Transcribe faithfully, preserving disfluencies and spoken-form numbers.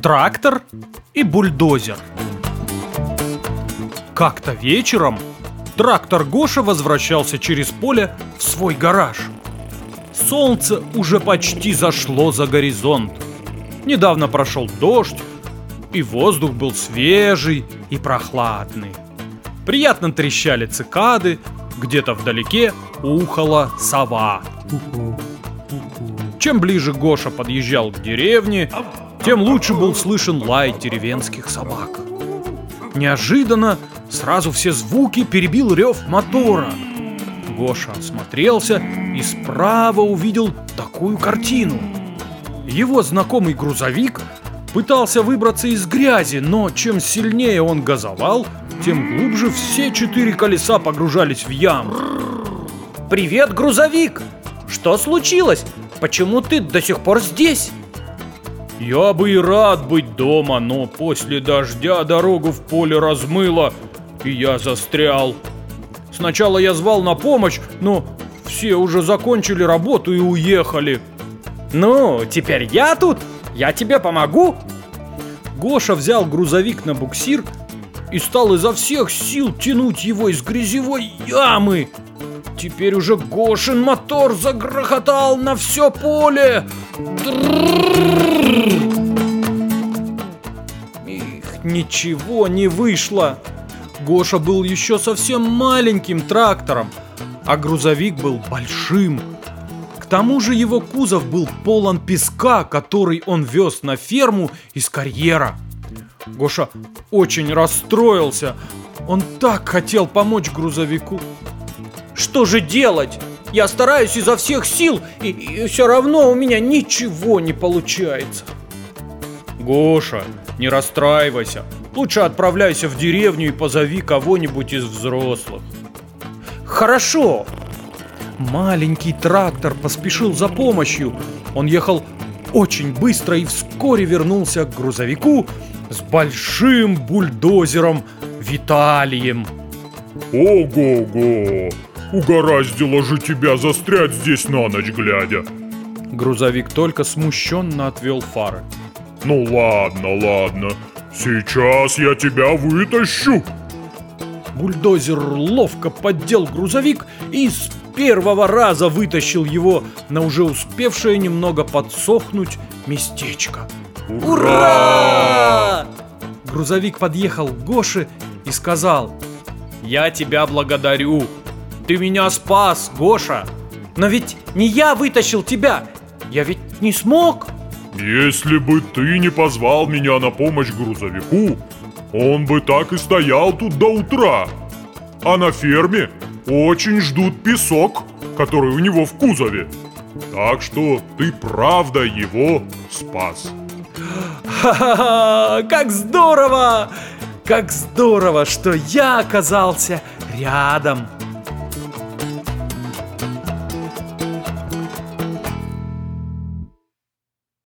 Трактор и бульдозер. Как-то вечером трактор Гоша возвращался через поле в свой гараж. Солнце уже почти зашло за горизонт. Недавно прошел дождь, и воздух был свежий и прохладный. Приятно трещали цикады, где-то вдалеке ухала сова. Чем ближе Гоша подъезжал к деревне, тем лучше был слышен лай деревенских собак. Неожиданно сразу все звуки перебил рев мотора. Гоша осмотрелся и справа увидел такую картину. Его знакомый грузовик пытался выбраться из грязи, но чем сильнее он газовал, тем глубже все четыре колеса погружались в яму. Привет, грузовик! Что случилось? Почему ты до сих пор здесь? Я бы и рад быть дома, но после дождя дорогу в поле размыло, и я застрял. Сначала я звал на помощь, но все уже закончили работу и уехали. Ну, теперь я тут, я тебе помогу. Гоша взял грузовик на буксир и стал изо всех сил тянуть его из грязевой ямы. Теперь уже Гошин мотор загрохотал на все поле. Их, ничего не вышло. Гоша был еще совсем маленьким трактором, а грузовик был большим. К тому же его кузов был полон песка, который он вез на ферму из карьера. Гоша очень расстроился. Он так хотел помочь грузовику. Что же делать? Я стараюсь изо всех сил, и, и все равно у меня ничего не получается. Гоша, не расстраивайся. Лучше отправляйся в деревню и позови кого-нибудь из взрослых. Хорошо. Маленький трактор поспешил за помощью. Он ехал очень быстро и вскоре вернулся к грузовику с большим бульдозером Виталием. Ого-го! Угораздило же тебя застрять здесь на ночь глядя. Грузовик только смущенно отвел фары. Ну ладно, ладно. Сейчас я тебя вытащу. Бульдозер ловко поддел грузовик и с первого раза вытащил его на уже успевшее немного подсохнуть местечко. Ура! Грузовик подъехал к Гоше и сказал: «Я тебя благодарю. Ты меня спас, Гоша. Но ведь не я вытащил тебя. Я ведь не смог. Если бы ты не позвал меня на помощь грузовику, он бы так и стоял тут до утра. А на ферме очень ждут песок, который у него в кузове. Так что ты правда его спас». Ха-ха-ха! Как здорово! Как здорово, что я оказался рядом.